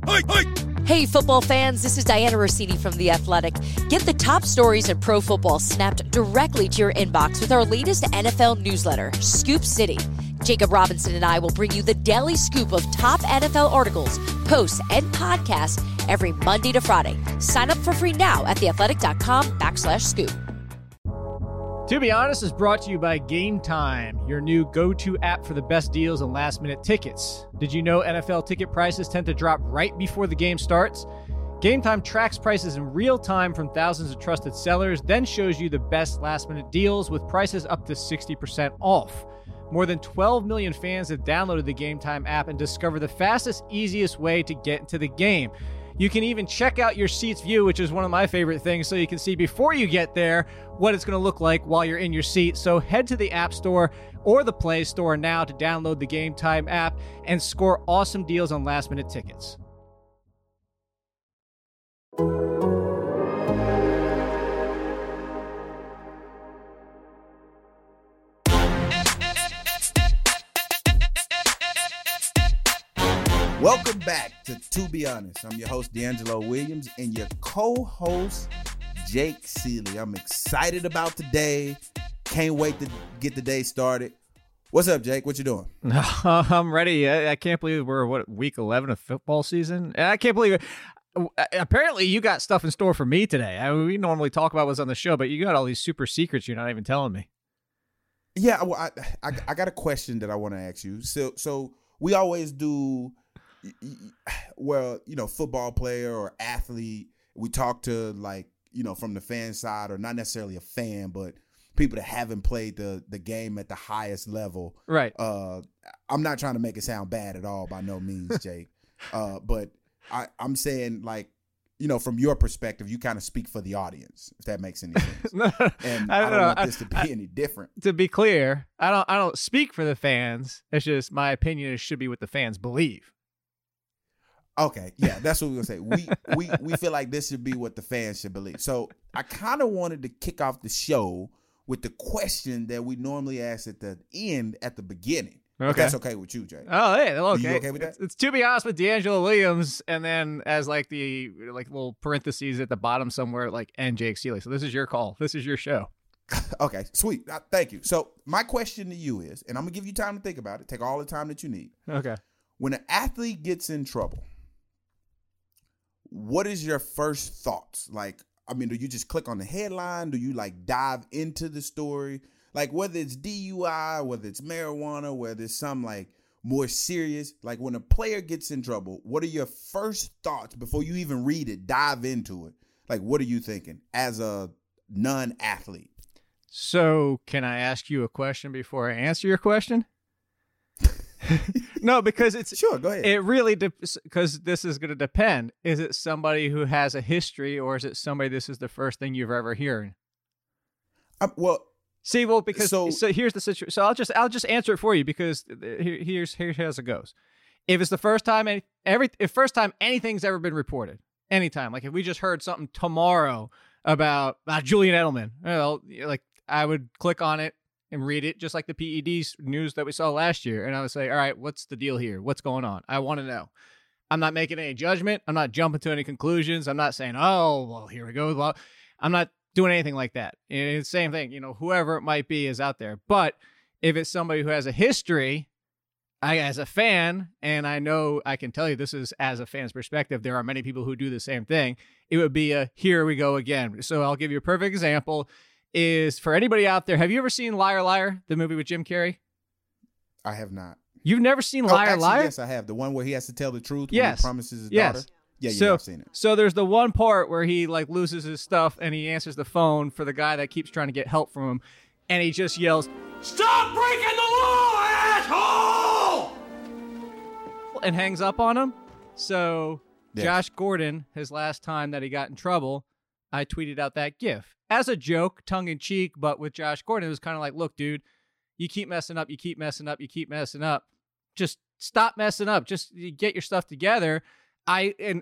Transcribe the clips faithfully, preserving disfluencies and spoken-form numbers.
Hey, football fans, this is Diana Rossini from The Athletic. Get the top stories in pro football snapped directly to your inbox with our latest N F L newsletter, Scoop City. Jacob Robinson and I will bring you the daily scoop of top N F L articles, posts, and podcasts every Monday to Friday. Sign up for free now at theathletic.com backslash scoop. To Be Honest is brought to you by Game Time, your new go-to app for the best deals and last-minute tickets. Did you know N F L ticket prices tend to drop right before the game starts? Game Time tracks prices in real time from thousands of trusted sellers, then shows you the best last-minute deals with prices up to sixty percent off. More than twelve million fans have downloaded the Game Time app and discovered the fastest, easiest way to get into the game. You can even check out your seat's view, which is one of my favorite things, so you can see before you get there what it's going to look like while you're in your seat. So head to the App Store or the Play Store now to download the Game Time app and score awesome deals on last-minute tickets. Welcome back to To Be Honest. I'm your host, D'Angelo Williams, and your co-host, Jake Seeley. I'm excited about today. Can't wait to get the day started. What's up, Jake? What you doing? I'm ready. I, I can't believe we're, what, week eleven of football season? I can't believe it. Apparently, you got stuff in store for me today. I mean, we normally talk about what's on the show, but you got all these super secrets you're not even telling me. Yeah, well, I, I, I got a question that I want to ask you. So, so we always do... well, you know, football player or athlete, we talk to, like, you know, from the fan side, or not necessarily a fan, but people that haven't played the the game at the highest level. Right. Uh, I'm not trying to make it sound bad at all, by no means, Jake. uh, but I, I'm saying, like, you know, from your perspective, you kind of speak for the audience, if that makes any sense. no, and I I don't, don't know. want I, this to be I, any different. To be clear, I don't I don't speak for the fans. It's just my opinion. It should be what the fans believe. Okay, yeah, that's what we're gonna say. We we we feel like this should be what the fans should believe. So I kind of wanted to kick off the show with the question that we normally ask at the end, at the beginning. Okay, if that's okay with you, Jay. Oh, hey, okay. You okay with that? It's, it's To Be Honest with D'Angelo Williams, and then as like the like little parentheses at the bottom somewhere, like and Jake Seeley. So this is your call. This is your show. Okay, sweet. Uh, thank you. So my question to you is, and I'm gonna give you time to think about it. Take all the time that you need. Okay. When an athlete gets in trouble, what is your first thoughts? Like, I mean, do you just click on the headline? Do you like dive into the story? Like, whether it's D U I, whether it's marijuana, whether it's some like more serious, like when a player gets in trouble, what are your first thoughts before you even read it, dive into it? Like, what are you thinking as a non-athlete? So can I ask you a question before I answer your question? No, because it's sure. Go ahead. It really because de- this is going to depend. Is it somebody who has a history, or is it somebody this is the first thing you've ever heard? Um, well, see, well, because so, so, so here's the situation. So I'll just I'll just answer it for you because here, here's here's how it goes. If it's the first time any every if first time anything's ever been reported, anytime, like if we just heard something tomorrow about uh, Julian Edelman, well, like I would click on it and read it just like the P E D news that we saw last year. And I would say, all right, what's the deal here? What's going on? I want to know. I'm not making any judgment. I'm not jumping to any conclusions. I'm not saying, oh, well, here we go. Well, I'm not doing anything like that. And it's the same thing, you know, whoever it might be is out there. But if it's somebody who has a history, I, as a fan, and I know I can tell you this is as a fan's perspective, there are many people who do the same thing. It would be a, here we go again. So I'll give you a perfect example. Is for anybody out there, have you ever seen Liar Liar, the movie with Jim Carrey? I have not. You've never seen oh, Liar actually, Liar? Yes, I have. The one where he has to tell the truth when yes. he promises his yes. daughter. Yeah, yeah, so, I've seen it. So there's the one part where he like loses his stuff and he answers the phone for the guy that keeps trying to get help from him, and he just yells, "Stop breaking the law, asshole!" and hangs up on him. So yes. Josh Gordon, his last time that he got in trouble, I tweeted out that GIF as a joke, tongue in cheek, but with Josh Gordon, it was kind of like, look, dude, you keep messing up, you keep messing up, you keep messing up. Just stop messing up. Just get your stuff together. I and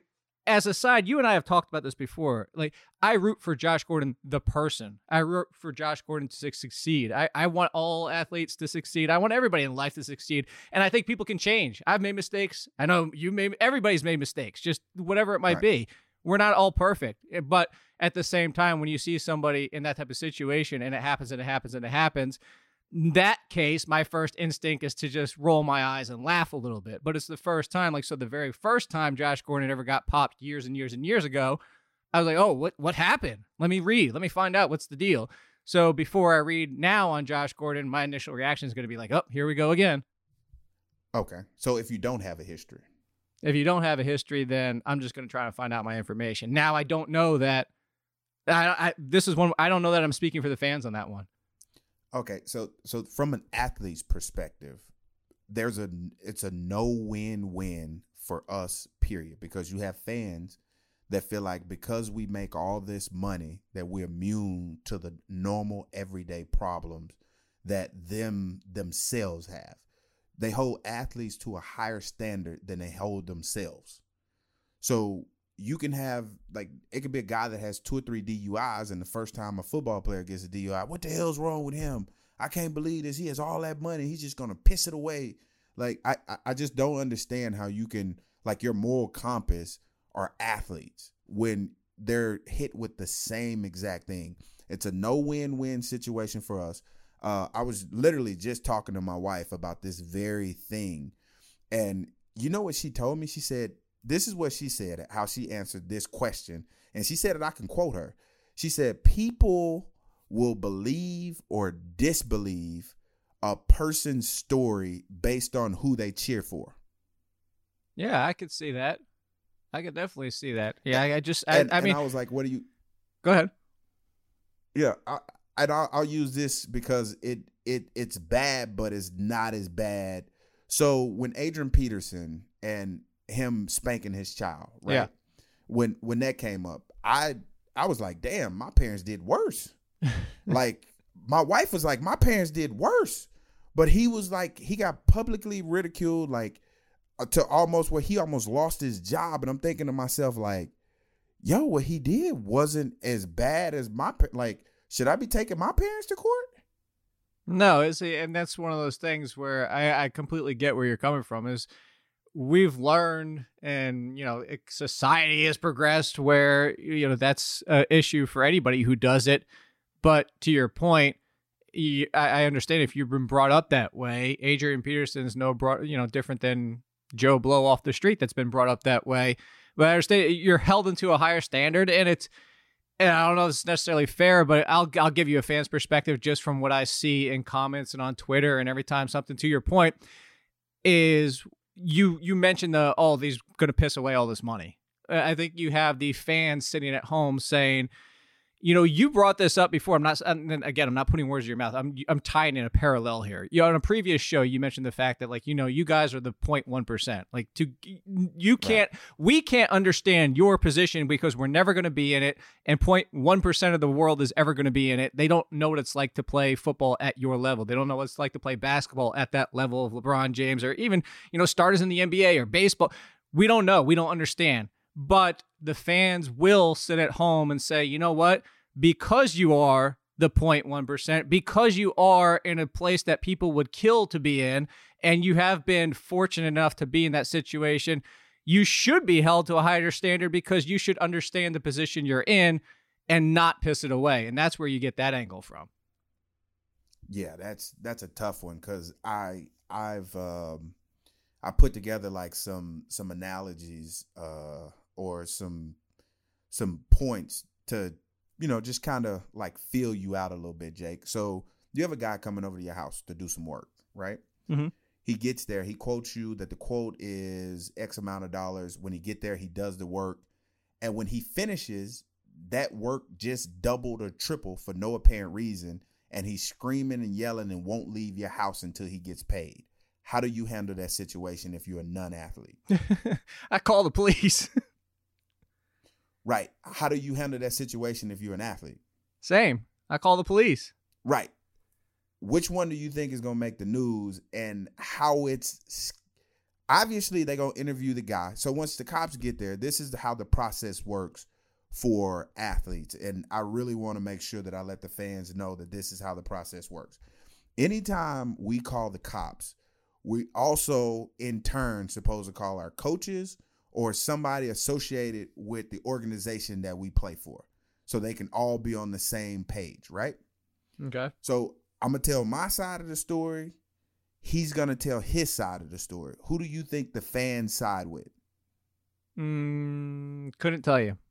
as a side, you and I have talked about this before. Like, I root for Josh Gordon, the person. I root for Josh Gordon to succeed. I, I want all athletes to succeed. I want everybody in life to succeed. And I think people can change. I've made mistakes. I know you made, everybody's made mistakes, just whatever it might right. be. We're not all perfect. But at the same time, when you see somebody in that type of situation and it happens and it happens and it happens, in that case, my first instinct is to just roll my eyes and laugh a little bit. But it's the first time, like, so the very first time Josh Gordon ever got popped years and years and years ago, I was like, oh, what what happened? Let me read. Let me find out what's the deal. So before I read now on Josh Gordon, my initial reaction is going to be like, oh, here we go again. Okay. So if you don't have a history. If you don't have a history, then I'm just going to try to find out my information. Now, I don't know that. I, I this is one. I don't know that I'm speaking for the fans on that one. Okay, so so from an athlete's perspective, there's a it's a no win win for us, period, because you have fans that feel like because we make all this money that we're immune to the normal everyday problems that them themselves have. They hold athletes to a higher standard than they hold themselves. So you can have, like, it could be a guy that has two or three D U Is, and the first time a football player gets a D U I, what the hell's wrong with him? I can't believe this. He has all that money. He's just going to piss it away. Like, I, I just don't understand how you can, like, your moral compass are athletes when they're hit with the same exact thing. It's a no-win-win situation for us. Uh, I was literally just talking to my wife about this very thing. And you know what she told me? She said, this is what she said, how she answered this question. And she said that I can quote her. She said, people will believe or disbelieve a person's story based on who they cheer for. Yeah, I could see that. I could definitely see that. Yeah, I, I just, I, and, I mean, and I was like, what do you? Go ahead. Yeah, I, and I'll, I'll use this because it it it's bad, but it's not as bad. So when Adrian Peterson and him spanking his child, right? Yeah. When when that came up, I I was like, damn, my parents did worse. Like, my wife was like, my parents did worse. But he was like, he got publicly ridiculed, like, to almost where he almost lost his job. And I'm thinking to myself, like, yo, what he did wasn't as bad as my, like, should I be taking my parents to court? No, it's, and that's one of those things where I, I completely get where you're coming from. Is we've learned, and, you know, society has progressed where, you know, that's an issue for anybody who does it. But to your point, you, I, I understand if you've been brought up that way. Adrian Peterson's no, brought, you know, different than Joe Blow off the street that's been brought up that way. But I understand you're held into a higher standard, and it's, and I don't know if it's necessarily fair, but I'll I'll give you a fan's perspective just from what I see in comments and on Twitter, and every time something to your point is you you mentioned the, oh, these going to piss away all this money. I think you have the fans sitting at home saying, you know, you brought this up before. I'm not, and again, I'm not putting words in your mouth. I'm I'm tying in a parallel here. You know, on a previous show, you mentioned the fact that, like, you know, you guys are the zero point one percent. Like, to you can't, right. we can't understand your position because we're never going to be in it, and zero point one percent of the world is ever going to be in it. They don't know what it's like to play football at your level. They don't know what it's like to play basketball at that level of LeBron James, or even, you know, starters in the N B A or baseball. We don't know. We don't understand. But the fans will sit at home and say, you know what? Because you are the zero point one percent, because you are in a place that people would kill to be in, and you have been fortunate enough to be in that situation, you should be held to a higher standard because you should understand the position you're in and not piss it away. And that's where you get that angle from. Yeah, that's that's a tough one, because I I've um, I put together like some some analogies uh, or some some points to, you know, just kind of like feel you out a little bit, Jake. So you have a guy coming over to your house to do some work, right? Mm-hmm. He gets there. He quotes you that the quote is X amount of dollars. When he get there, he does the work. And when he finishes, that work just doubled or tripled for no apparent reason. And he's screaming and yelling and won't leave your house until he gets paid. How do you handle that situation if you're a non-athlete? I call the police. Right. How do you handle that situation if you're an athlete? Same. I call the police. Right. Which one do you think is going to make the news, and how it's, obviously they're going to interview the guy. So once the cops get there, this is how the process works for athletes. And I really want to make sure that I let the fans know that this is how the process works. Anytime we call the cops, we also in turn supposed to call our coaches or somebody associated with the organization that we play for, so they can all be on the same page, right? Okay. So I'm going to tell my side of the story. He's going to tell his side of the story. Who do you think the fans side with? Mm, couldn't tell you.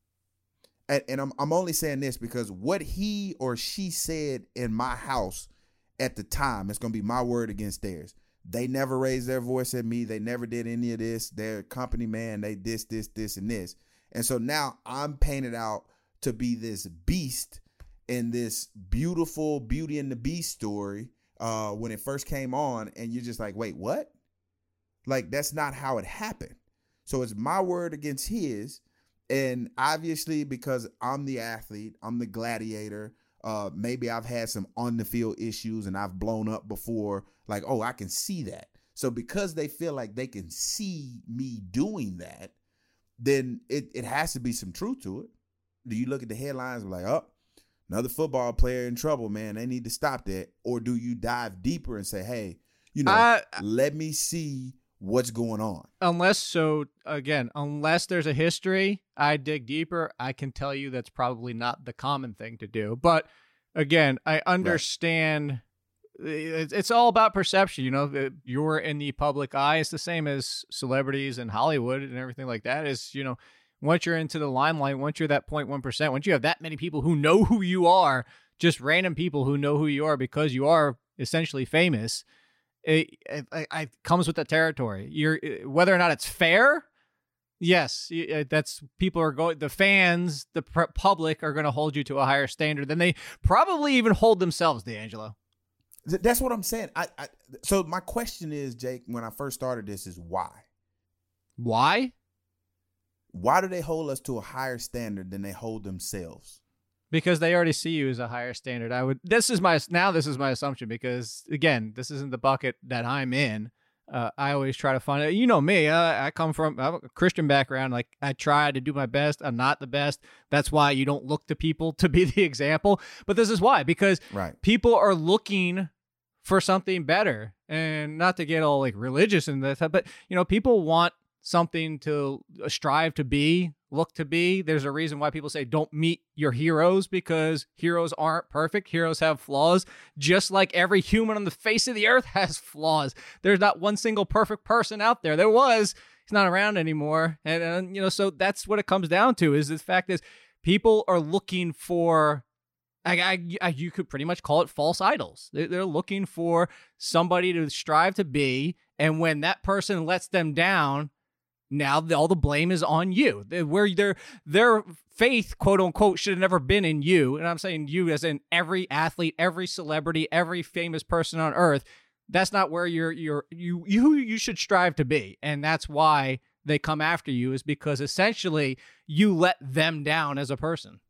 And, and I'm, I'm only saying this because what he or she said in my house at the time, it's going to be my word against theirs. They never raised their voice at me. They never did any of this. They're a company man. They this, this, this, and this. And so now I'm painted out to be this beast in this beautiful Beauty and the Beast story uh, when it first came on. And you're just like, wait, what? Like, that's not how it happened. So it's my word against his. And obviously, because I'm the athlete, I'm the gladiator. Uh, maybe I've had some on the field issues and I've blown up before. Like, oh, I can see that. So because they feel like they can see me doing that, then it, it has to be some truth to it. Do you look at the headlines and be like, oh, another football player in trouble, man, they need to stop that? Or do you dive deeper and say, hey, you know, uh, let me see what's going on? Unless, so again, unless there's a history, I dig deeper. I can tell you that's probably not the common thing to do. But again, I understand. Right. It's all about perception. You know, you're in the public eye. It's the same as celebrities and Hollywood and everything like that. Is, you know, once you're into the limelight, once you're that zero point one percent, once you have that many people who know who you are, just random people who know who you are because you are essentially famous, it, it, it comes with the territory. You're whether or not it's fair. Yes, that's people are going. The fans, the public are going to hold you to a higher standard than they probably even hold themselves, D'Angelo. That's what I'm saying. I, I so my question is, Jake, when I first started this, is why? Why? Why do they hold us to a higher standard than they hold themselves? Because they already see you as a higher standard. I would. This is my now. This is my assumption because again, this isn't the bucket that I'm in. Uh, I always try to find it. You know me. Uh, I come from I have a Christian background. Like I try to do my best. I'm not the best. That's why you don't look to people to be the example. But this is why, because right. people are looking for something better, and not to get all like religious and that, but you know, people want something to strive to be, look to be. There's a reason why people say don't meet your heroes, because heroes aren't perfect. Heroes have flaws, just like every human on the face of the earth has flaws. There's not one single perfect person out there. There was, he's not around anymore. And, and you know, so that's what it comes down to, is the fact is people are looking for, I, I, I, you could pretty much call it false idols. They're, they're looking for somebody to strive to be. And when that person lets them down, now the, all the blame is on you. Where their their faith, quote unquote, should have never been in you. And I'm saying you as in every athlete, every celebrity, every famous person on earth. That's not where you're you're you you you should strive to be. And that's why they come after you, is because essentially you let them down as a person.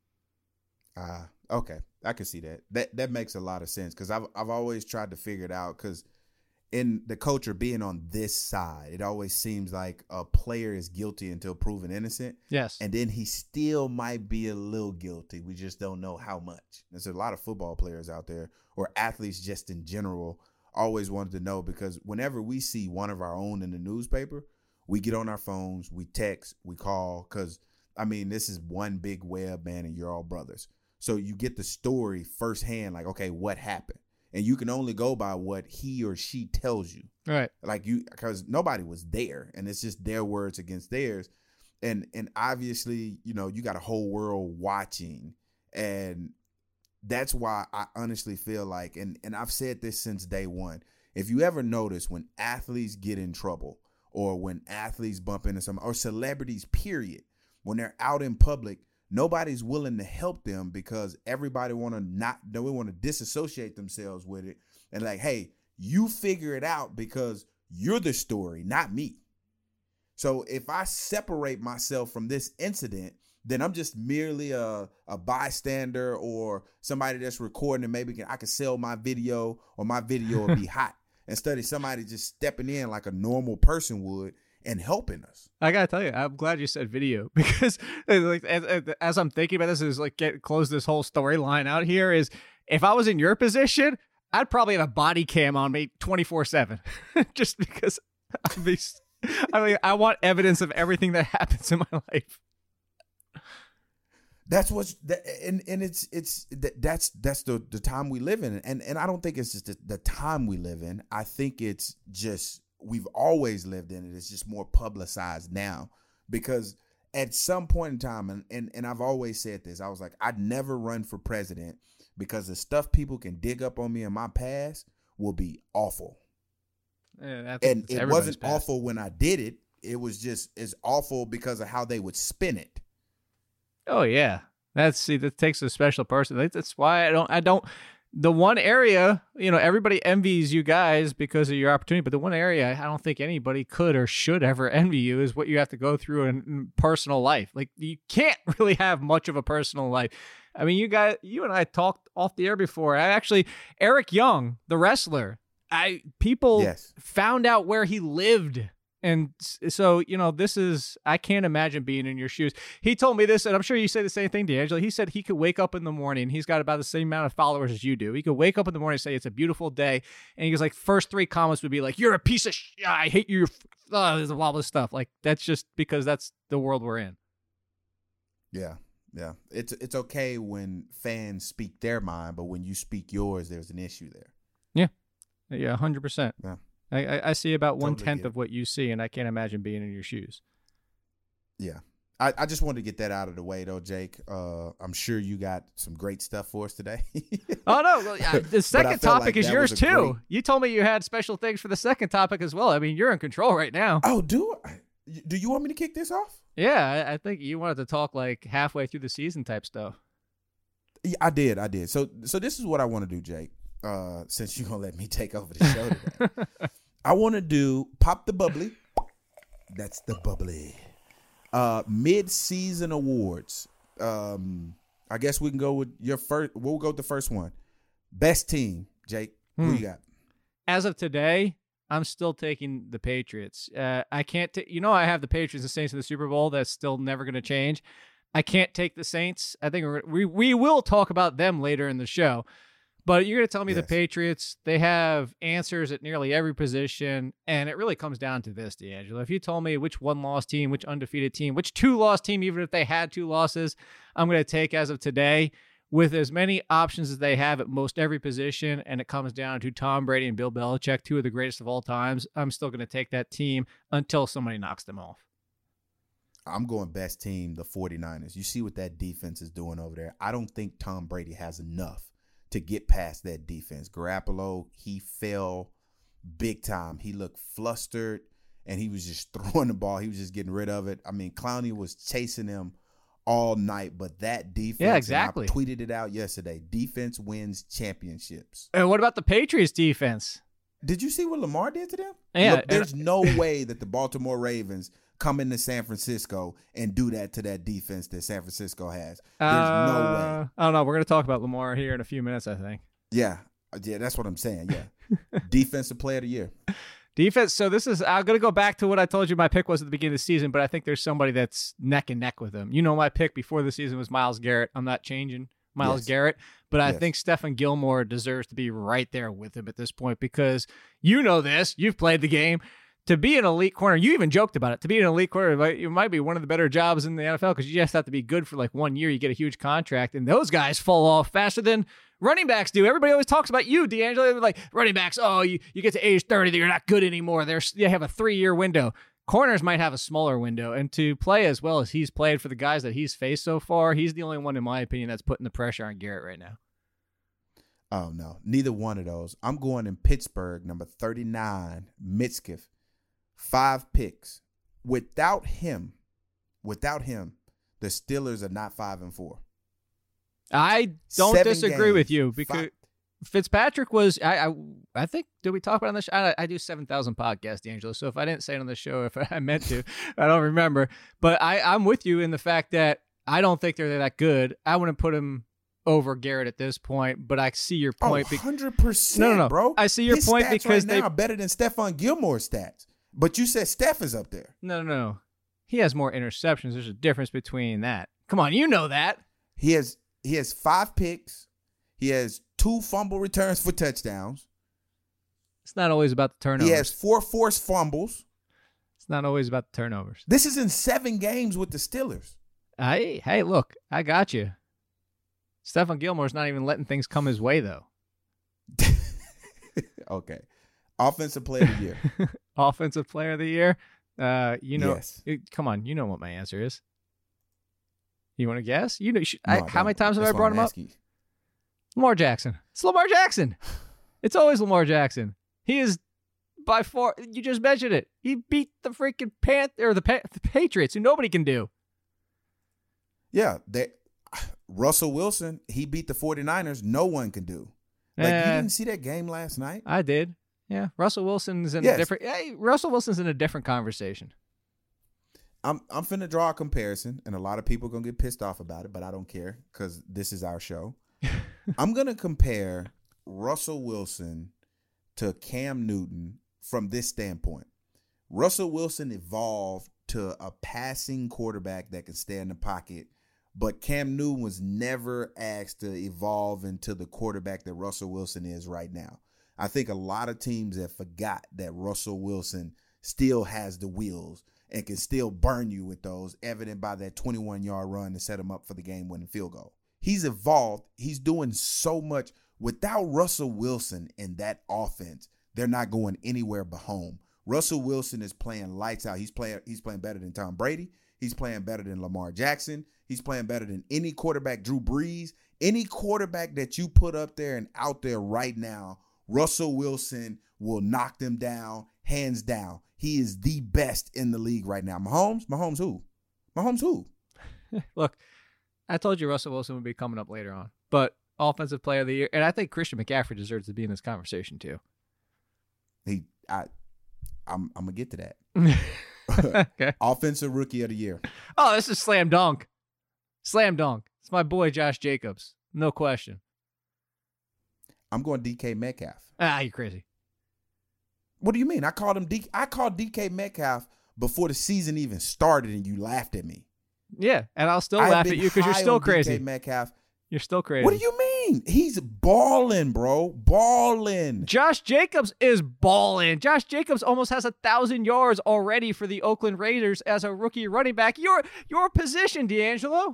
Ah, uh, okay. I can see that. That that makes a lot of sense, because I've I've always tried to figure it out, because in the culture being on this side, it always seems like a player is guilty until proven innocent. Yes. And then he still might be a little guilty. We just don't know how much. There's a lot of football players out there, or athletes just in general, always wanted to know, because whenever we see one of our own in the newspaper, we get on our phones, we text, we call, because, I mean, this is one big web, man, and you're all brothers. So you get the story firsthand, like, okay, what happened? And you can only go by what he or she tells you. Right. Like you, because nobody was there, and it's just their words against theirs. And, and obviously, you know, you got a whole world watching, and that's why I honestly feel like, and, and I've said this since day one, if you ever notice when athletes get in trouble, or when athletes bump into some, or celebrities, period, when they're out in public, nobody's willing to help them, because everybody want to not, they want to disassociate themselves with it. And like, hey, you figure it out, because you're the story, not me. So if I separate myself from this incident, then I'm just merely a, a bystander, or somebody that's recording, and maybe can, I can sell my video, or my video will be hot. instead of somebody just stepping in like a normal person would and helping us. I gotta tell you, I'm glad you said video because like as, as I'm thinking about this, is like get close this whole storyline out here. Is if I was in your position, I'd probably have a body cam on me twenty-four seven, just because I'd be, I mean, I want evidence of everything that happens in my life. That's what's that, and and it's it's that's that's the the time we live in, and and I don't think it's just the, the time we live in. I think it's just we've always lived in it. It's just more publicized now because at some point in time, and and and I've always said this, I was like, I'd never run for president because the stuff people can dig up on me in my past will be awful. Yeah, and it wasn't past. awful when I did it. It was just as awful because of how they would spin it. Oh yeah, that's see that takes a special person. That's why I don't I don't the one area, you know, everybody envies you guys because of your opportunity, but the one area I don't think anybody could or should ever envy you is what you have to go through in, in personal life. Like you can't really have much of a personal life. I mean, you guys, you and I talked off the air before. I actually Eric Young, the wrestler, I people yes. found out where he lived. And so, you know, this is, I can't imagine being in your shoes. He told me this, and I'm sure you say the same thing, D'Angelo. He said he could wake up in the morning. He's got about the same amount of followers as you do. He could wake up in the morning and say, it's a beautiful day. And he was like, first three comments would be like, you're a piece of shit. I hate you. Uh, there's all this stuff. Like, that's just because that's the world we're in. Yeah. Yeah. It's, it's okay when fans speak their mind, but when you speak yours, there's an issue there. Yeah. Yeah. one hundred percent. Yeah. I, I see about Totally one tenth of what you see, and I can't imagine being in your shoes. Yeah. I, I just wanted to get that out of the way, though, Jake. Uh, I'm sure you got some great stuff for us today. Oh, no. Well, yeah, the second topic like is yours, too. Great... You told me you had special things for the second topic as well. I mean, you're in control right now. Oh, do I? Do you want me to kick this off? Yeah, I, I think you wanted to talk like halfway through the season type stuff. Yeah, I did. I did. So, so this is what I want to do, Jake, uh, since you're going to let me take over the show today. I want to do Pop the Bubbly. That's the bubbly. Uh, mid-season awards. Um, I guess we can go with your first. We'll go with the first one. Best team, Jake. Hmm. Who you got? As of today, I'm still taking the Patriots. Uh, I can't. T- you know, I have the Patriots and Saints in the Super Bowl. That's still never going to change. I can't take the Saints. I think we're, we we will talk about them later in the show. But you're going to tell me yes. the Patriots, they have answers at nearly every position, and it really comes down to this, D'Angelo. If you told me which one-loss team, which undefeated team, which two-loss team, even if they had two losses, I'm going to take as of today with as many options as they have at most every position, and it comes down to Tom Brady and Bill Belichick, two of the greatest of all times, I'm still going to take that team until somebody knocks them off. I'm going best team, the 49ers. You see what that defense is doing over there. I don't think Tom Brady has enough to get past that defense. Garoppolo, he fell big time. He looked flustered, and he was just throwing the ball. He was just getting rid of it. I mean, Clowney was chasing him all night, but that defense, yeah, exactly. And I tweeted it out yesterday, defense wins championships. And what about the Patriots defense? Did you see what Lamar did to them? Yeah. Look, there's no way that the Baltimore Ravens come into San Francisco and do that to that defense that San Francisco has. There's uh, no way. I don't know. We're going to talk about Lamar here in a few minutes, I think. Yeah. Yeah, that's what I'm saying. Yeah. Defensive player of the year. Defense. So this is, I'm going to go back to what I told you my pick was at the beginning of the season, but I think there's somebody that's neck and neck with him. You know, my pick before the season was Myles Garrett. I'm not changing Myles yes. Garrett, but I yes. think Stephon Gilmore deserves to be right there with him at this point because you know this. You've played the game. To be an elite corner, you even joked about it. To be an elite corner, it might be one of the better jobs in the N F L because you just have to be good for like one year. You get a huge contract, and those guys fall off faster than running backs do. Everybody always talks about you, D'Angelo. They're like, running backs, oh, you, you get to age thirty, you're not good anymore. They're, they have a three-year window. Corners might have a smaller window, and to play as well as he's played for the guys that he's faced so far, he's the only one, in my opinion, that's putting the pressure on Garrett right now. Oh, no. Neither one of those. I'm going in Pittsburgh, number thirty-nine, Mitzkiff. Five picks. Without him, without him, the Steelers are not five and four. I don't Seven disagree games, with you because five. Fitzpatrick was. I, I I think did we talk about it on the show? I, I do seven thousand podcasts, D'Angelo. So if I didn't say it on the show, if I meant to, I don't remember. But I I'm with you in the fact that I don't think they're that good. I wouldn't put him over Garrett at this point, but I see your point. Oh, one hundred percent, no, no, no, bro. I see your His point stats because right they now are better than Stephon Gilmore's stats. But you said Steph is up there. No, no, no. He has more interceptions. There's a difference between that. Come on, you know that. He has he has five picks. He has two fumble returns for touchdowns. It's not always about the turnovers. He has four forced fumbles. It's not always about the turnovers. This is in seven games with the Steelers. Hey, hey, look, I got you. Stephon Gilmore's not even letting things come his way, though. Okay. Offensive player of the year. Offensive player of the year? Uh, you know, yes. it, come on, you know what my answer is. You want to guess? You know, should, No, I, I how many don't. times have That's I brought why him I'm up? asking. Lamar Jackson. It's Lamar Jackson. It's always Lamar Jackson. He is by far. You just mentioned it. He beat the freaking Panther or the, pa- the Patriots, who nobody can do. Yeah, they, Russell Wilson, he beat the 49ers. No one can do. Like, Eh, you didn't see that game last night? I did. Yeah, Russell Wilson's in Yes. a different. Hey, Russell Wilson's in a different conversation. I'm I'm finna draw a comparison, and a lot of people are gonna get pissed off about it, but I don't care because this is our show. I'm gonna compare Russell Wilson to Cam Newton from this standpoint. Russell Wilson evolved to a passing quarterback that can stay in the pocket, but Cam Newton was never asked to evolve into the quarterback that Russell Wilson is right now. I think a lot of teams have forgot that Russell Wilson still has the wheels and can still burn you with those, evident by that twenty-one-yard run to set him up for the game-winning field goal. He's evolved. He's doing so much. Without Russell Wilson in that offense, they're not going anywhere but home. Russell Wilson is playing lights out. He's playing, he's playing better than Tom Brady. He's playing better than Lamar Jackson. He's playing better than any quarterback, Drew Brees. Any quarterback that you put up there and out there right now, Russell Wilson will knock them down, hands down. He is the best in the league right now. Mahomes? Mahomes who? Mahomes who? Look, I told you Russell Wilson would be coming up later on, but offensive player of the year, and I think Christian McCaffrey deserves to be in this conversation too. He, I, I'm, I'm gonna get to that. Okay. Offensive rookie of the year. Oh, this is slam dunk. Slam dunk. It's my boy Josh Jacobs. No question. I'm going D K Metcalf. Ah, you're crazy. What do you mean? I called him D. I called D K Metcalf before the season even started, and you laughed at me. Yeah, and I'll still I've laugh been at you because you're high still on crazy. D K Metcalf. You're still crazy. What do you mean? He's balling, bro. Balling. Josh Jacobs is balling. Josh Jacobs almost has a thousand yards already for the Oakland Raiders as a rookie running back. Your your position, D'Angelo.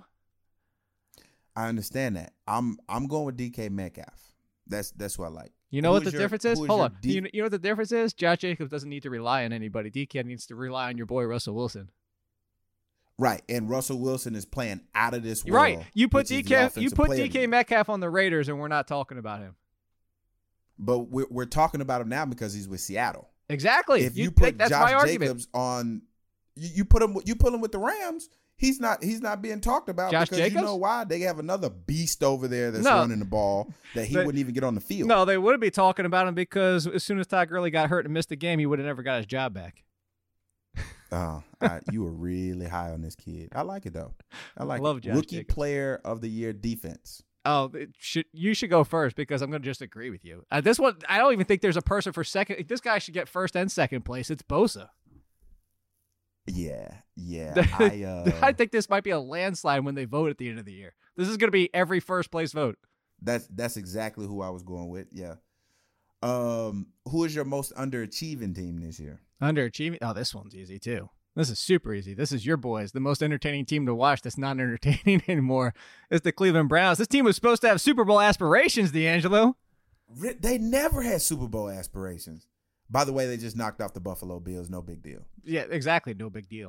I understand that. I'm I'm going with D K Metcalf. That's that's what I like. You know Who what the is your- difference is? who is Hold your on. D- you, know, you know what the difference is? Josh Jacobs doesn't need to rely on anybody. D K needs to rely on your boy Russell Wilson. Right, and Russell Wilson is playing out of this world. Right. You put which is the D K you offensive put player D of the K year. Metcalf on the Raiders and we're not talking about him. But we're we're talking about him now because he's with Seattle. Exactly. If you, you put that's Josh my argument. Jacobs on, you, you put him you put him with the Rams. He's not he's not being talked about Josh because Jacobs? you know why? They have another beast over there that's No. running the ball that he They- wouldn't even get on the field. No, they wouldn't be talking about him because as soon as Todd Gurley got hurt and missed the game, he would have never got his job back. Oh, I, you were really high on this kid. I like it though. I like love it. Josh Rookie Jacobs. player of the year defense. Oh, it should you should go first because I'm going to just agree with you. Uh, this one, I don't even think there's a person for second. This guy should get first and second place. It's Bosa. Yeah, yeah. I uh, I think this might be a landslide when they vote at the end of the year. This is going to be every first place vote. that's that's exactly who I was going with. Yeah. Um, who is your most underachieving team this year? Underachieving. Oh, this one's easy too. This is super easy. This is your boys. The most entertaining team to watch that's not entertaining anymore is the Cleveland Browns. This team was supposed to have Super Bowl aspirations, D'Angelo. Ri- They never had Super Bowl aspirations. By the way, they just knocked off the Buffalo Bills. No big deal. Yeah, exactly. No big deal.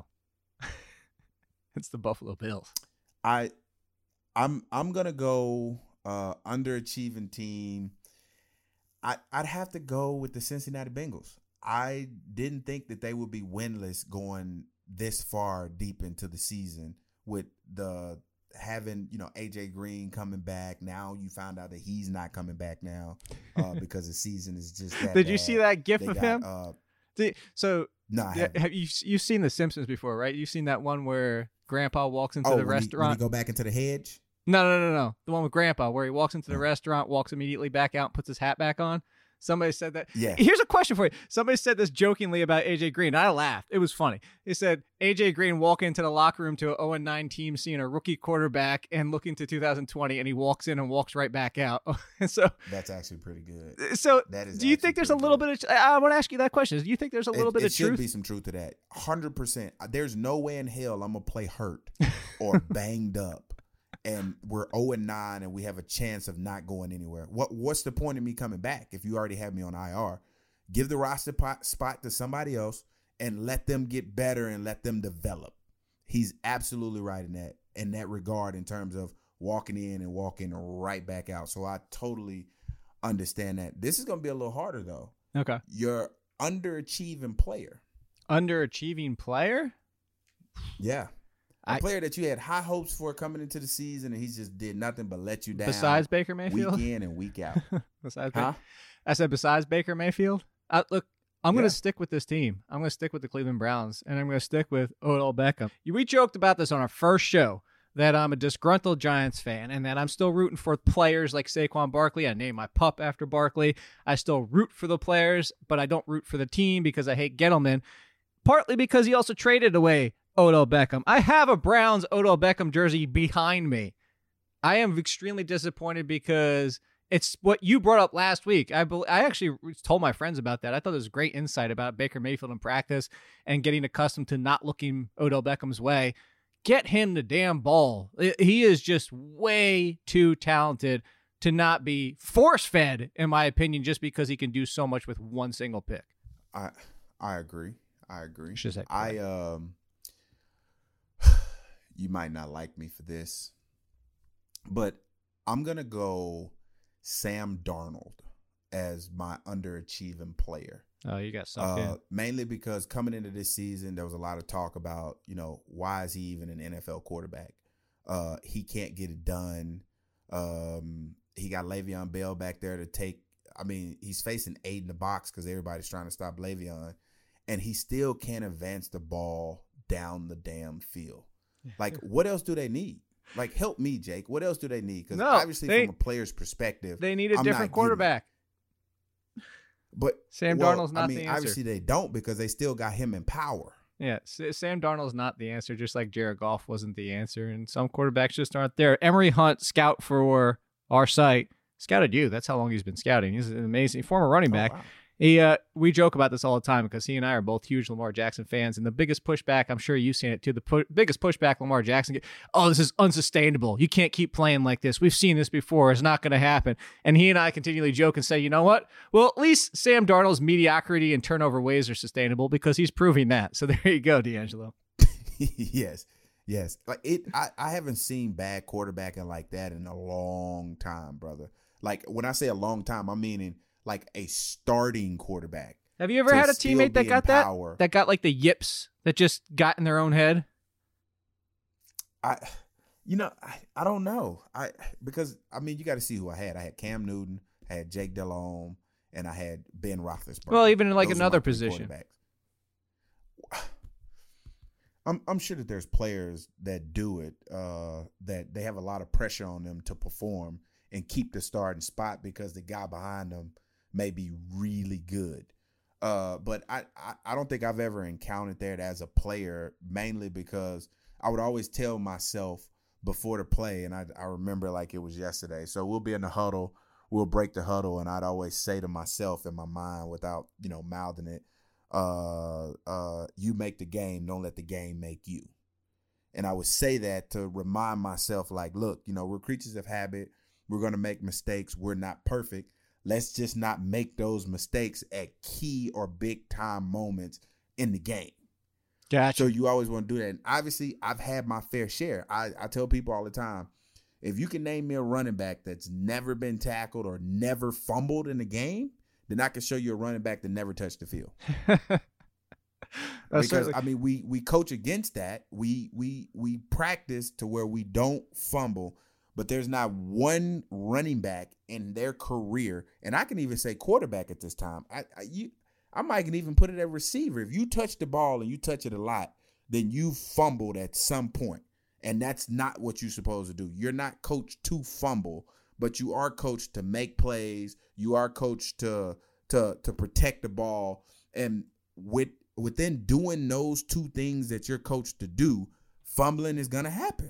It's the Buffalo Bills. I, I'm I'm gonna go uh, underachieving team. I I'd have to go with the Cincinnati Bengals. I didn't think that they would be winless going this far deep into the season with the having, you know, A J Green coming back. Now you found out that he's not coming back now uh, because the season is just that Did you bad. see that gif They of got, him? Uh, Did- so no, I yeah, haven't. have you you've seen The Simpsons before, right? You've seen that one where Grandpa walks into Oh, the when he- restaurant. when he go back into the hedge? No, no, no, no. The one with Grandpa, where he walks into the restaurant, walks immediately back out, and puts his hat back on. Somebody said that. Yeah. Here's a question for you. Somebody said this jokingly about A J Green. I laughed. It was funny. They said A J Green walking into the locker room to an oh and nine team, seeing a rookie quarterback and looking to two thousand twenty, and he walks in and walks right back out. And so that's actually pretty good. So that is do you think there's a little good. bit of, I want to ask you that question. Do you think there's a little it, bit it of truth? There should be some truth to that. one hundred percent. There's no way in hell I'm going to play hurt or banged up. And we're oh and nine and we have a chance of not going anywhere. What What's the point of me coming back if you already have me on I R? Give the roster pot, spot to somebody else and let them get better and let them develop. He's absolutely right in that in that regard in terms of walking in and walking right back out. So I totally understand that. This is going to be a little harder, though. Okay. You're underachieving player. Underachieving player? Yeah. A I, player that you had high hopes for coming into the season, and he just did nothing but let you down. Besides Baker Mayfield? Week in and week out. besides huh? Baker, I said besides Baker Mayfield? I, look, I'm yeah. going to stick with this team. I'm going to stick with the Cleveland Browns, and I'm going to stick with Odell Beckham. We joked about this on our first show, that I'm a disgruntled Giants fan and that I'm still rooting for players like Saquon Barkley. I named my pup after Barkley. I still root for the players, but I don't root for the team because I hate Gettleman, partly because he also traded away Odell Beckham. I have a Browns Odell Beckham jersey behind me. I am extremely disappointed because it's what you brought up last week. I be- I actually told my friends about that. I thought it was great insight about Baker Mayfield in practice and getting accustomed to not looking Odell Beckham's way. Get him the damn ball. He is just way too talented to not be force-fed, in my opinion, just because he can do so much with one single pick. I I agree. I agree. Say I um. You might not like me for this, but I'm going to go Sam Darnold as my underachieving player. Oh, you got something. Uh, mainly because coming into this season, there was a lot of talk about, you know, why is he even an N F L quarterback? Uh, he can't get it done. Um, he got Le'Veon Bell back there to take. I mean, he's facing eight in the box because everybody's trying to stop Le'Veon, and he still can't advance the ball down the damn field. Like, what else do they need? Like, help me, Jake. What else do they need? Because no, obviously, they, from a player's perspective, they need a I'm different quarterback. But Sam well, Darnold's not I mean, the answer. Obviously, they don't because they still got him in power. Yeah, Sam Darnold's not the answer, just like Jared Goff wasn't the answer. And some quarterbacks just aren't there. Emery Hunt, scout for our site, scouted you. That's how long he's been scouting. He's an amazing former running back. Oh, wow. He, uh, we joke about this all the time because he and I are both huge Lamar Jackson fans. And the biggest pushback, I'm sure you've seen it too, the pu- biggest pushback Lamar Jackson gets, oh, this is unsustainable. You can't keep playing like this. We've seen this before. It's not going to happen. And he and I continually joke and say, you know what? Well, at least Sam Darnold's mediocrity and turnover ways are sustainable because he's proving that. So there you go, D'Angelo. yes. Yes. Like it, I, I haven't seen bad quarterbacking like that in a long time, brother. Like when I say a long time, I'm meaning like a starting quarterback. Have you ever had a teammate that got that? Power. That got like the yips that just got in their own head? I, you know, I, I don't know. I because I mean, you got to see who I had. I had Cam Newton, I had Jake Delhomme, and I had Ben Roethlisberger. Well, even in like Those another position. I'm I'm sure that there's players that do it. Uh, that they have a lot of pressure on them to perform and keep the starting spot because the guy behind them may be really good. Uh, but I, I, I don't think I've ever encountered that as a player, mainly because I would always tell myself before the play, and I, I remember like it was yesterday. So we'll be in the huddle, we'll break the huddle, and I'd always say to myself in my mind without, you know, mouthing it, uh, uh, you make the game, don't let the game make you. And I would say that to remind myself like, look, you know, we're creatures of habit. We're going to make mistakes. We're not perfect. Let's just not make those mistakes at key or big time moments in the game. Gotcha. So you always want to do that. And obviously, I've had my fair share. I, I tell people all the time, if you can name me a running back that's never been tackled or never fumbled in the game, then I can show you a running back that never touched the field. Because certainly- I mean, we we coach against that. We we we practice to where we don't fumble. But there's not one running back in their career, and I can even say quarterback at this time. I, I you, I might even put it at receiver. If you touch the ball and you touch it a lot, then you fumbled at some point. And that's not what you're supposed to do. You're not coached to fumble, but you are coached to make plays. You are coached to to to protect the ball. And with within doing those two things that you're coached to do, fumbling is gonna happen.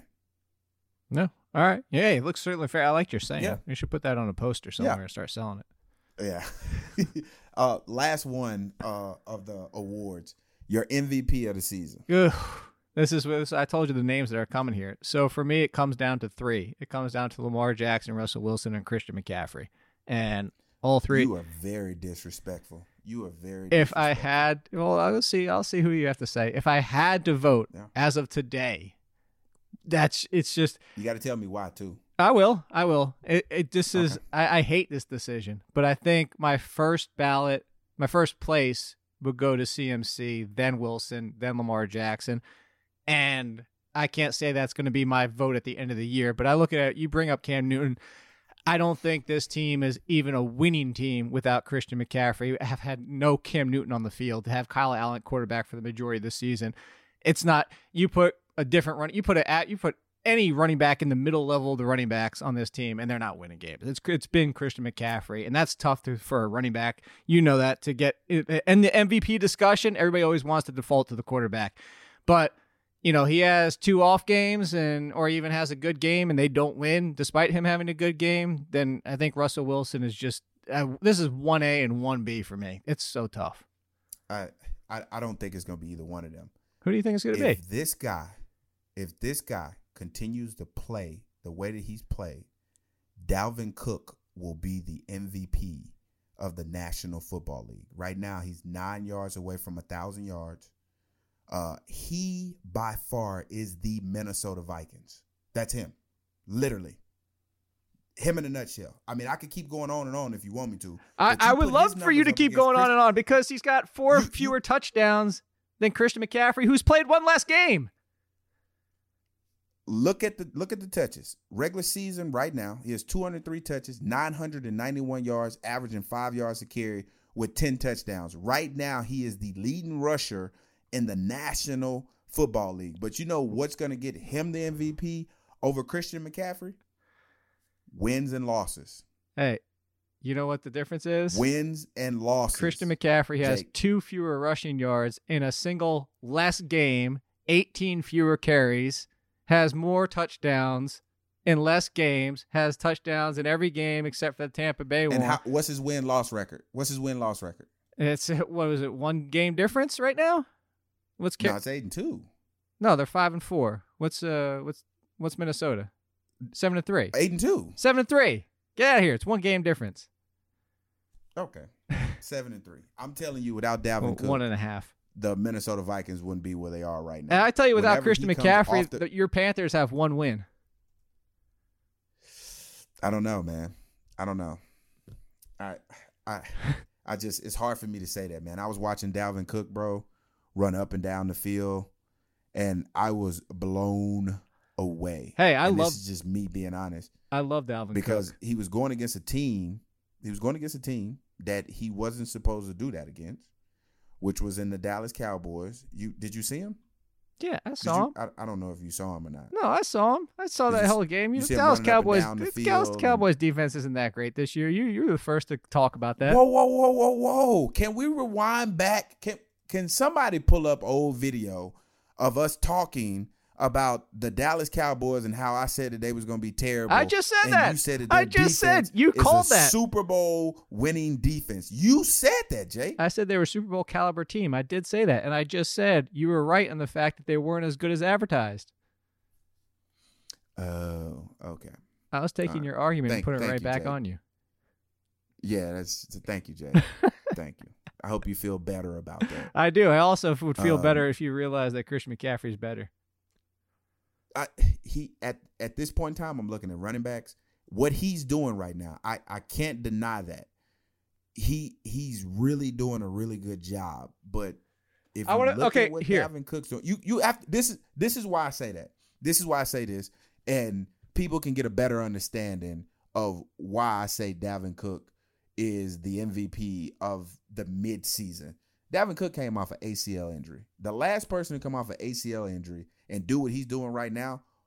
No. All right. Yeah, it looks certainly fair. I like your saying. Yeah. You should put that on a poster somewhere Yeah. and start selling it. Yeah. uh, last one uh, of the awards. Your M V P of the season. Ugh. This is what I told you the names that are coming here. So for me, it comes down to three. It comes down to Lamar Jackson, Russell Wilson, and Christian McCaffrey. And all three. You are very disrespectful. You are very If I disrespectful. had, well, I'll see. I'll see who you have to say. If I had to vote Yeah. as of today, that's it's just. You got to tell me why, too. I will. I will. It. it this is. Okay. I, I hate this decision, but I think my first ballot, my first place would go to C M C, then Wilson, then Lamar Jackson. And I can't say that's going to be my vote at the end of the year, but I look at it, you bring up Cam Newton. I don't think this team is even a winning team without Christian McCaffrey. Have had no Cam Newton on the field. To have Kyle Allen quarterback for the majority of the season, it's not. You put a different run. You put a at. You put any running back in the middle level of the running backs on this team, and they're not winning games. It's it's been Christian McCaffrey, and that's tough to, for a running back. You know that to get and the M V P discussion. Everybody always wants to default to the quarterback, but. You know, he has two off games and or even has a good game and they don't win despite him having a good game, then I think Russell Wilson is just uh, this is one A and one B for me. It's so tough. I, I, I don't think it's going to be either one of them. Who do you think it's going to be? If this guy, if this guy continues to play the way that he's played, Dalvin Cook will be the M V P of the National Football League. Right now, he's nine yards away from a thousand yards. Uh, he by far is the Minnesota Vikings. That's him, literally. Him in a nutshell. I mean, I could keep going on and on if you want me to. I, I would love for you to keep going on and on because he's got four You- fewer touchdowns than Christian McCaffrey, who's played one less game. Look at the look at the touches. Regular season right now, he has two hundred three touches, nine hundred ninety-one yards, averaging five yards a carry with ten touchdowns. Right now, he is the leading rusher in the National Football League. But you know what's going to get him the M V P over Christian McCaffrey? Wins and losses. Hey, you know what the difference is? Wins and losses. Christian McCaffrey has Jake. two fewer rushing yards in a single less game, eighteen fewer carries, has more touchdowns in less games, has touchdowns in every game except for the Tampa Bay one. And how, what's his win-loss record? What's his win-loss record? It's what was it? One game difference right now? What's No, Ca- it's eight and two. no? They're five and four. What's uh? What's what's Minnesota? Seven and three. Eight and two. Seven and three. Get out of here! It's one game difference. Okay. Seven and three. I'm telling you, without Dalvin Well, Cook, one and a half. the Minnesota Vikings wouldn't be where they are right now. And I tell you, without Whenever Christian he comes McCaffrey, off the- the, your Panthers have one win. I don't know, man. I don't know. I I I just it's hard for me to say that, man. I was watching Dalvin Cook, bro, run up and down the field, and I was blown away. Hey, I and love- this is just me being honest. I love Dalvin Because Cook. he was going against a team, he was going against a team that he wasn't supposed to do that against, which was in the Dallas Cowboys. You did you see him? Yeah, I Did saw you- him. I, I don't know if you saw him or not. No, I saw him. I saw Did that you- whole game. you You see him Dallas running up and Cowboys. down the the Dallas field Cowboys defense isn't that great this year. You you're the first to talk about that. Whoa, whoa, whoa, whoa, whoa! Can we rewind back? Can Can somebody pull up old video of us talking about the Dallas Cowboys and how I said that they was going to be terrible? I just said and that. You said that I their just said- defense you is called a that. Super Bowl winning defense. You said that, Jay. I said they were a Super Bowl caliber team. I did say that, and I just said you were right on the fact that they weren't as good as advertised. Oh, okay. I was taking All right. your argument Thank- and putting it thank right you, back Jay. on you. Yeah, that's thank you, Jay. Thank you. I hope you feel better about that. I do. I also would feel Um, better if you realized that Christian McCaffrey's better. I, he at at this point in time, I'm looking at running backs. What he's doing right now, I, I can't deny that. He he's really doing a really good job. But if I you wanna- look okay, at what here. Dalvin Cook's doing, you you have this is this is why I say that. This is why I say this, and people can get a better understanding of why I say Dalvin Cook is the M V P of the midseason. Dalvin Cook came off an A C L injury. The last person to come off an A C L injury and do what he's doing right now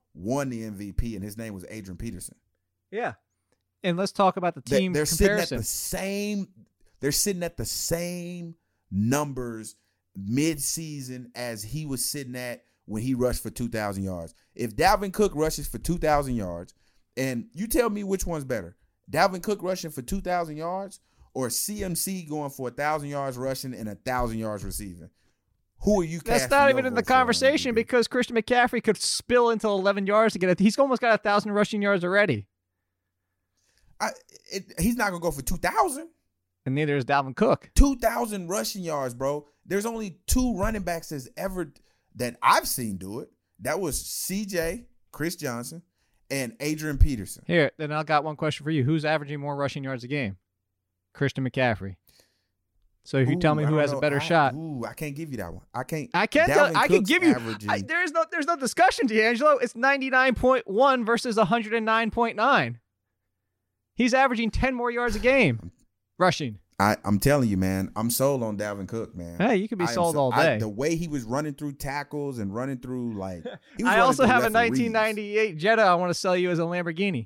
won the M V P, and his name was Adrian Peterson. Yeah. And let's talk about the team they're comparison. Sitting at the same, they're sitting at the same numbers mid-season as he was sitting at when he rushed for two thousand yards. If Dalvin Cook rushes for two thousand yards, and you tell me which one's better, Dalvin Cook rushing for two thousand yards or C M C going for one thousand yards rushing and one thousand yards receiving? Who are you casting? That's not even in the vote for conversation M V P? because Christian McCaffrey could spill into eleven yards to get it. He's almost got one thousand rushing yards already. I, it, he's not going to go for two thousand. And neither is Dalvin Cook. two thousand rushing yards, bro. There's only two running backs that's ever that I've seen do it. That was C J, Chris Johnson, and Adrian Peterson. Here, then I got one question for you. Who's averaging more rushing yards a game? Christian McCaffrey. So if you Ooh, tell me I who don't has know. a better I, shot. Ooh, I can't give you that one. I can't. I can't tell, Dalvin I can Cook's give you averaging- I, there's no there's no discussion, D'Angelo. It's ninety-nine point one versus one hundred nine point nine. He's averaging ten more yards a game rushing. I, I'm telling you, man, I'm sold on Dalvin Cook, man. Hey, you can be I am sold so- all I- day. the way he was running through tackles and running through like he was I running also through have a referees. nineteen ninety-eight Jetta I want to sell you as a Lamborghini.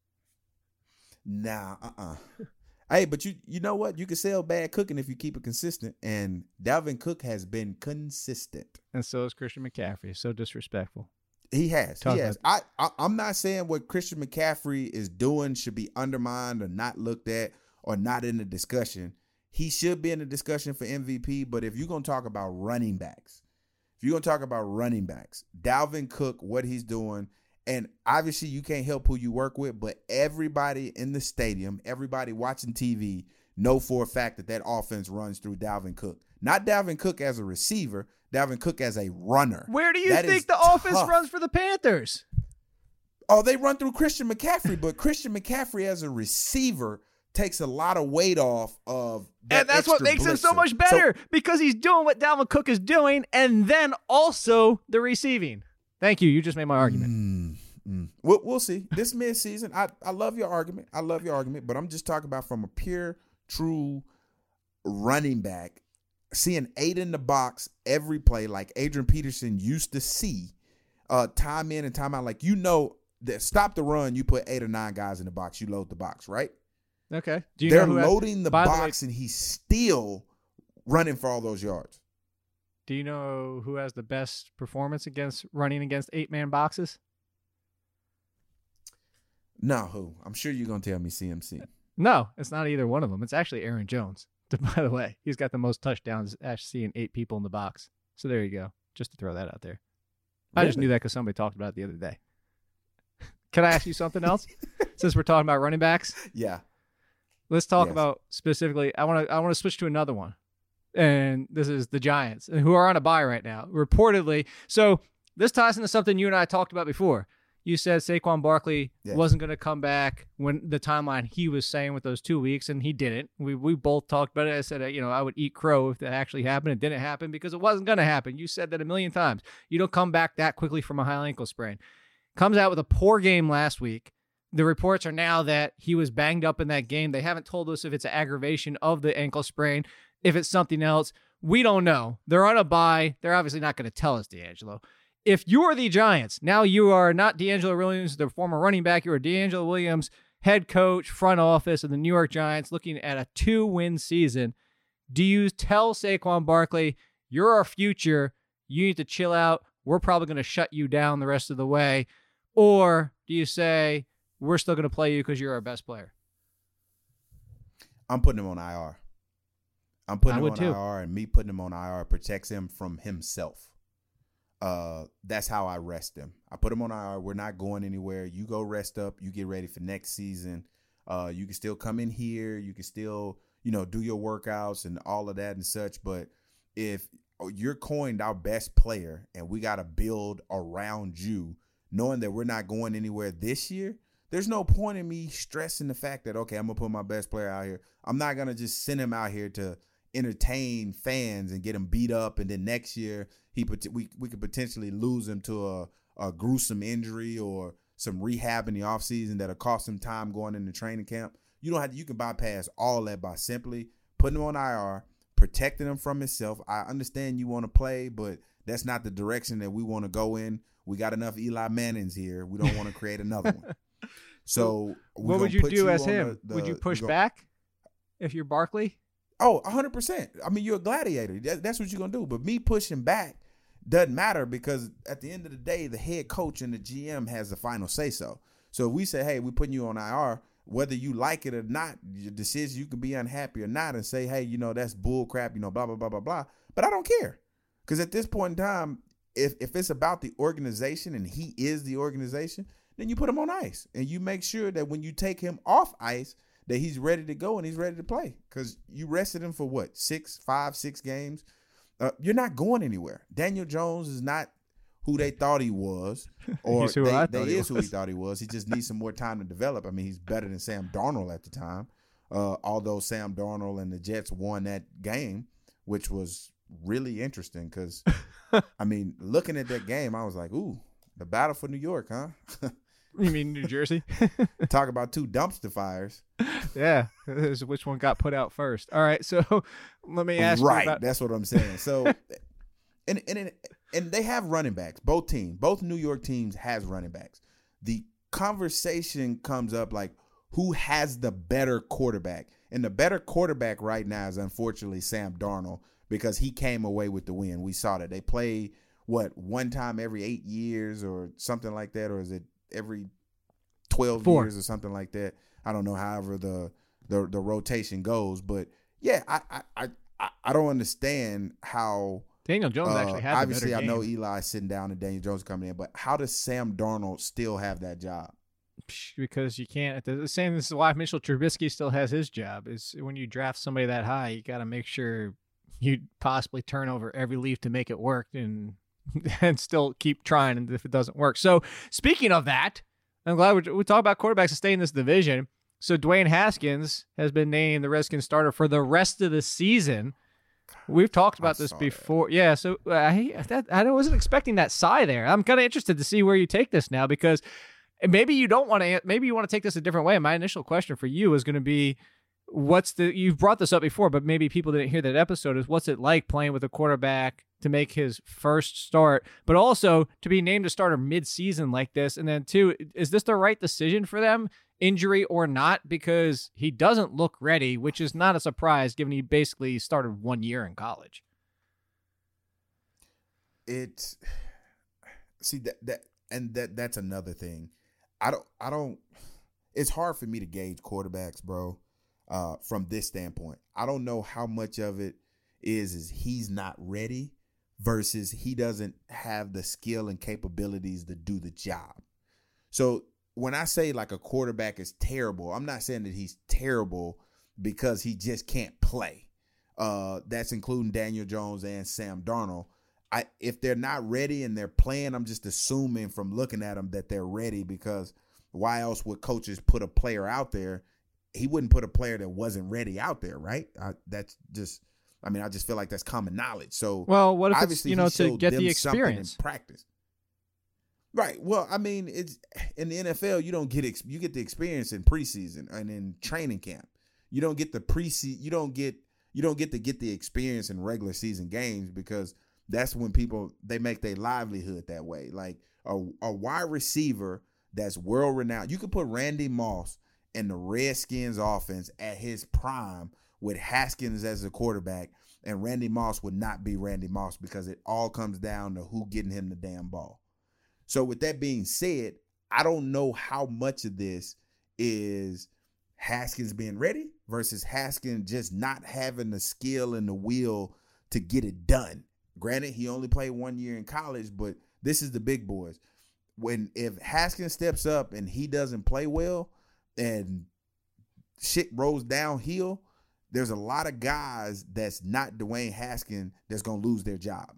Nah, uh-uh. Hey, but you you know what? You can sell bad cooking if you keep it consistent, and Dalvin Cook has been consistent. And so is Christian McCaffrey. So disrespectful. He has. Talk he has. I, I I'm not saying what Christian McCaffrey is doing should be undermined or not looked at or not in the discussion. He should be in the discussion for M V P, but if you're going to talk about running backs, if you're going to talk about running backs, Dalvin Cook, what he's doing, and obviously you can't help who you work with, but everybody in the stadium, everybody watching T V know for a fact that that offense runs through Dalvin Cook. Not Dalvin Cook as a receiver, Dalvin Cook as a runner. Where do you That think is the offense tough. runs for the Panthers? Oh, they run through Christian McCaffrey, but Christian McCaffrey as a receiver takes a lot of weight off of that. And that's what extra makes him so blitzer. much better because he's doing what Dalvin Cook is doing and then also the receiving. Thank you. You just made my argument. Mm, mm. We'll, we'll see. This midseason, I, I love your argument. I love your argument, but I'm just talking about from a pure, true running back, seeing eight in the box every play like Adrian Peterson used to see, uh, time in and time out. Like, you know, that stop the run, you put eight or nine guys in the box, you load the box, right? Okay. Do you They're know who has- loading the by the box, and he's still running for all those yards. Do you know who has the best performance against running against eight-man boxes? No, who? I'm sure you're going to tell me C M C. No, it's not either one of them. It's actually Aaron Jones. By the way, he's got the most touchdowns actually seeing eight people in the box. So there you go. Just to throw that out there. I just Really? knew that because somebody talked about it the other day. Can I ask you something else? Since we're talking about running backs, Yeah. let's talk Yes. about specifically. I want to. I want to switch to another one, and this is the Giants, who are on a bye right now, reportedly. So this ties into something you and I talked about before. You said Saquon Barkley Yeah. wasn't going to come back when the timeline he was saying with those two weeks, and he didn't. We we both talked about it. I said, uh, you know, I would eat crow if that actually happened. It didn't happen because it wasn't going to happen. You said that a million times. You don't come back that quickly from a high ankle sprain. Comes out with a poor game last week. The reports are now that he was banged up in that game. They haven't told us if it's an aggravation of the ankle sprain, if it's something else. We don't know. They're on a bye. They're obviously not going to tell us, D'Angelo. If you're the Giants, now you are not D'Angelo Williams, the former running back. You are D'Angelo Williams, head coach, front office of the New York Giants, looking at a two-win season. Do you tell Saquon Barkley, you're our future, you need to chill out, we're probably going to shut you down the rest of the way? Or do you say, we're still going to play you because you're our best player? I'm putting him on I R. I'm putting I him would on too. I R, and me putting him on I R protects him from himself. Uh, that's how I rest him. I put him on I R. We're not going anywhere. You go rest up. You get ready for next season. Uh, you can still come in here. You can still, you know, do your workouts and all of that and such. But if you're coined our best player and we got to build around you, knowing that we're not going anywhere this year, there's no point in me stressing the fact that, okay, I'm going to put my best player out here. I'm not going to just send him out here to entertain fans and get him beat up. And then next year he we, we could potentially lose him to a, a gruesome injury or some rehab in the offseason that'll cost him time going into training camp. You don't have to, you can bypass all that by simply putting him on I R, protecting him from himself. I understand you want to play, but that's not the direction that we want to go in. We got enough Eli Mannings here. We don't want to create another one. So what would you do you as him? The, the, would you push gonna, back if you're Barkley? Oh, one hundred percent. I mean, you're a gladiator. That, that's what you're going to do. But me pushing back doesn't matter because at the end of the day, the head coach and the G M has the final say-so. So if we say, hey, we're putting you on I R, whether you like it or not, your decision, you can be unhappy or not and say, hey, you know, that's bull crap, you know, blah, blah, blah, blah, blah. But I don't care. Because at this point in time, if, if it's about the organization and he is the organization, then you put him on ice. And you make sure that when you take him off ice, that he's ready to go and he's ready to play. Because you rested him for what, six, five, six games? Uh, you're not going anywhere. Daniel Jones is not who they thought he was, or who they, I they thought he is who was. he thought he was. He just needs some more time to develop. I mean, he's better than Sam Darnold at the time. Uh, although Sam Darnold and the Jets won that game, which was really interesting because, I mean, looking at that game, I was like, ooh, the battle for New York, huh? You mean New Jersey? Talk about two dumpster fires. Yeah, which one got put out first? All right, so let me ask right, you about. That's what I'm saying. So, and and and they have running backs. Both teams, both New York teams has running backs. The conversation comes up like, who has the better quarterback? And the better quarterback right now is unfortunately Sam Darnold because he came away with the win. We saw that they play what one time every eight years or something like that, or is it every twelve Four. years or something like that? I don't know. However, the the the rotation goes, but yeah, I I I, I don't understand how Daniel Jones uh, actually has obviously a I better know game. Eli's sitting down and Daniel Jones coming in, but how does Sam Darnold still have that job? Because you can't. The same. This is why Mitchell Trubisky still has his job. Is when you draft somebody that high, you got to make sure you possibly turn over every leaf to make it work, and and still keep trying. And if it doesn't work, so speaking of that, I'm glad we we talk about quarterbacks to stay in this division. So Dwayne Haskins has been named the Redskins starter for the rest of the season. We've talked about I this saw before. That. Yeah, so I that, I wasn't expecting that sigh there. I'm kind of interested to see where you take this now because maybe you don't want to. Maybe you want to take this a different way. My initial question for you is going to be, what's the? You've brought this up before, but maybe people didn't hear that episode. Is what's it like playing with a quarterback to make his first start, but also to be named a starter mid-season like this? And then two, is this the right decision for them, injury or not? Because he doesn't look ready, which is not a surprise given he basically started one year in college. It see that that and that that's another thing. I don't I don't. It's hard for me to gauge quarterbacks, bro. Uh, from this standpoint, I don't know how much of it is is he's not ready versus he doesn't have the skill and capabilities to do the job. So when I say like a quarterback is terrible, I'm not saying that he's terrible because he just can't play. Uh, that's including Daniel Jones and Sam Darnold. I, if they're not ready and they're playing, I'm just assuming from looking at them that they're ready because why else would coaches put a player out there? He wouldn't put a player that wasn't ready out there, right? I, that's just, I mean, I just feel like that's common knowledge. So, well, what if obviously it's, you know, he to showed get them the something experience in practice, right? Well, I mean, it's in the N F L. You don't get ex, you get the experience in preseason and in training camp. You don't get the preseason. You don't get you don't get to get the experience in regular season games because that's when people they make their livelihood that way. Like a, a wide receiver that's world renowned. You could put Randy Moss in the Redskins offense at his prime with Haskins as a quarterback, and Randy Moss would not be Randy Moss because it all comes down to who getting him the damn ball. So with that being said, I don't know how much of this is Haskins being ready versus Haskins just not having the skill and the will to get it done. Granted, he only played one year in college, but this is the big boys. When if Haskins steps up and he doesn't play well and shit rolls downhill, there's a lot of guys that's not Dwayne Haskins that's going to lose their job.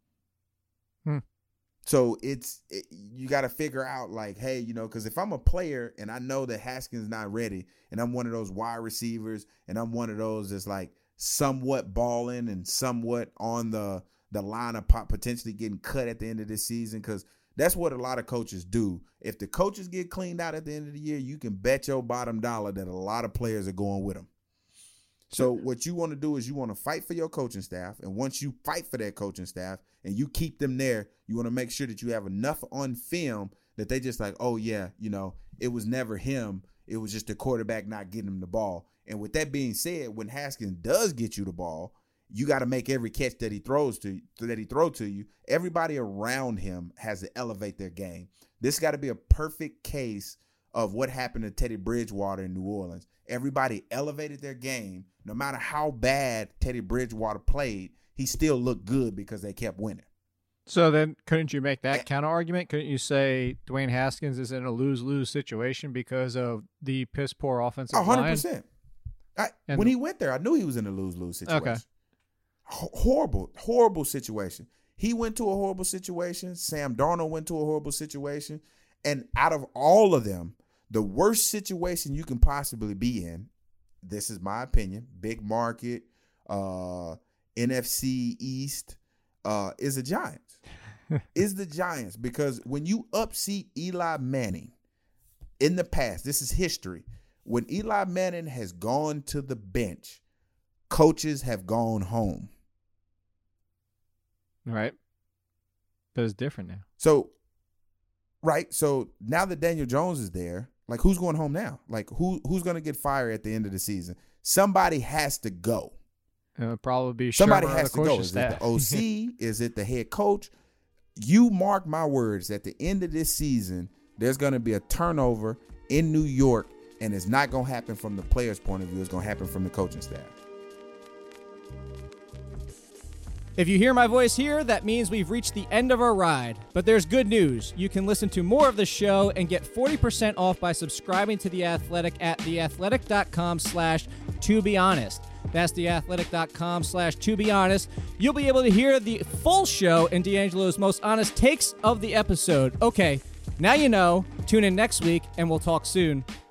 Hmm. So it's it, you got to figure out like, hey, you know, because if I'm a player and I know that Haskins not ready and I'm one of those wide receivers and I'm one of those that's like somewhat balling and somewhat on the the line of pot potentially getting cut at the end of this season, because that's what a lot of coaches do. If the coaches get cleaned out at the end of the year, you can bet your bottom dollar that a lot of players are going with them. So what you want to do is you want to fight for your coaching staff. And once you fight for that coaching staff and you keep them there, you want to make sure that you have enough on film that they just like, oh, yeah, you know, it was never him. It was just the quarterback not getting him the ball. And with that being said, when Haskins does get you the ball, you got to make every catch that he throws to that he throw to you. Everybody around him has to elevate their game. This got to be a perfect case of what happened to Teddy Bridgewater in New Orleans. Everybody elevated their game. No matter how bad Teddy Bridgewater played, he still looked good because they kept winning. So then couldn't you make that counter argument? Couldn't you say Dwayne Haskins is in a lose-lose situation because of the piss-poor offensive line? one hundred percent. I, when he went there, I knew he was in a lose-lose situation. Okay. H- horrible, horrible situation. He went to a horrible situation. Sam Darnold went to a horrible situation. And out of all of them, the worst situation you can possibly be in, this is my opinion, big market, uh, N F C East, uh, is the Giants. is the Giants. Because when you upseat Eli Manning in the past, this is history. When Eli Manning has gone to the bench, coaches have gone home. Right. But it's different now. So, right. So now that Daniel Jones is there, like who's going home now? Like who who's going to get fired at the end of the season? Somebody has to go. It'll probably be somebody Shermer has to go. Is staff. it the O C? Is it the head coach? You mark my words. At the end of this season, there's going to be a turnover in New York, and it's not going to happen from the players' point of view. It's going to happen from the coaching staff. If you hear my voice here, that means we've reached the end of our ride. But there's good news. You can listen to more of the show and get forty percent off by subscribing to The Athletic at theathletic.com slash to be honest. That's theathletic.com slash to be honest. You'll be able to hear the full show and D'Angelo's most honest takes of the episode. Okay, now you know. Tune in next week, and we'll talk soon.